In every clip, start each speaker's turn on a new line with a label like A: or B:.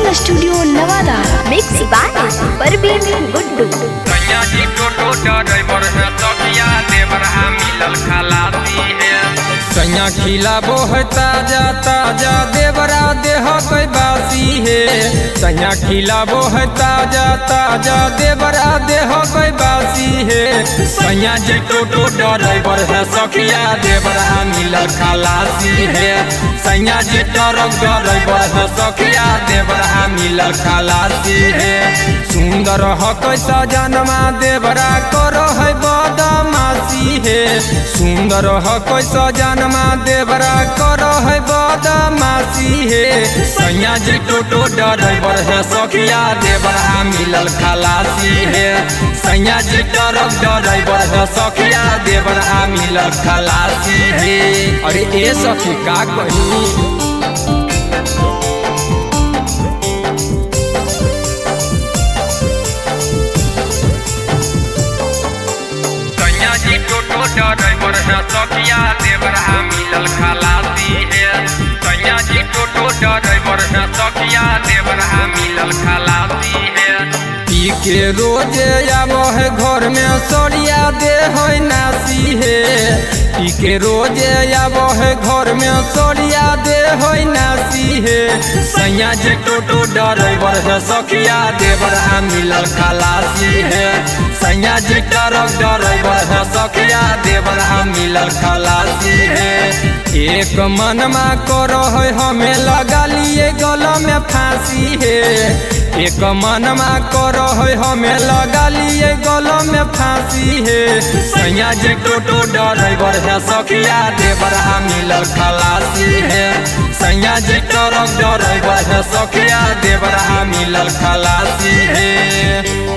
A: Recording studio Nawada. Mix by Parveen Guddu.
B: सैया जी टोटो driver है सखिया देवर मिलल खलासी है। सैया खिलाबो है ताजा ताजा देवरा देह कोई बासी है। सैया खिलाबो है ताजा ताजा देवरा देह कोई बासी है। सैया जी टोटो ड्राइवर है सखिया देवरा मिलल खलासी है। सैया जी ट्रक ड्राइवर है सखिया देवरा मिलल खलासी है। सुंदर हो कैसा जनमा देवरा करो है बदमाशी है। सुंदर हो कैसा जनमा देवरा करो है बदमाशी है। सैया जी टोटो ड्राइवर है सखिया देवरा मिलल खलासी है। सैया जी ट्रक ड्राइवर है सखिया देवरा मिलल खलासी है। अरे ए सखी का कही ड्राइवर है सखिया देवरा मिलल खलासी है। सैया जी टोटो ड्राइवर है सखिया देवरा मिलल खलासी है। पी के रोज आबो है घर में सरिया दे है नासी है। पी के रोज आबो है घर में सरिया दे है नासी है। सैया जी टोटो ड्राइवर है सखिया देवरा मिलल खलासी है। सैया जी ट्रक ड्राइवर है सखिया देवरा मिलल खलासी है। एक मनमा करो है हमें लगा लिए गला में फांसी है। एक मनमा करो है हमें लगा लिए गला में फांसी है। सैया जी टोटो ड्राइवर है सखिया देवरा मिलल खलासी है। सैया जी ट्रक ड्राइवर है सखिया देवरा मिलल खलासी है।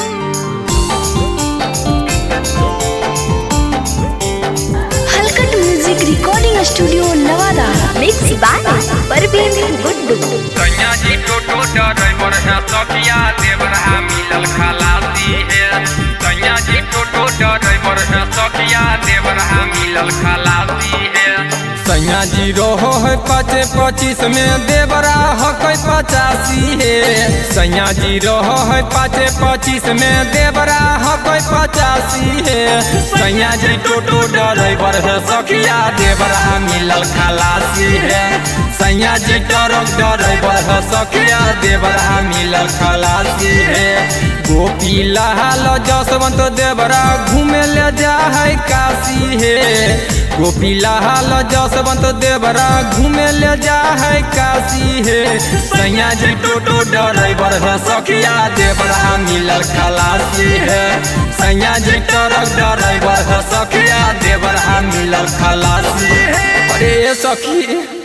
A: Recording studio Nawada. Mix by Parveen Guddu.
B: सैया जी टोटो ड्राइवर है सखिया देवरा मिलल खलासी है। सैया जी टोटो ड्राइवर है सखिया देवरा मिलल खलासी है। सैया जी रहो है 25 में देवरा है 85 है। सैया जी रहो है 25 में देवरा है 85 है। सैया जी टोटो ड्राइवर है सखिया देवरा मिलल खलासी है। सैया जी ट्रक ड्राइवर है सखिया देवरा मिलल खलासी है। गोपी लाल जसवंत देवरा घूमे ले जा है काशी है। गोपी लाल जसवंत देवरा घूमे ले जा है काशी है। सैया जी टोटो ड्राइवर है सखिया देवरा मिलल खलासी है। सैया जी ट्रक ड्राइवर है सखिया देवरा मिलल खलासी है। अरे सखी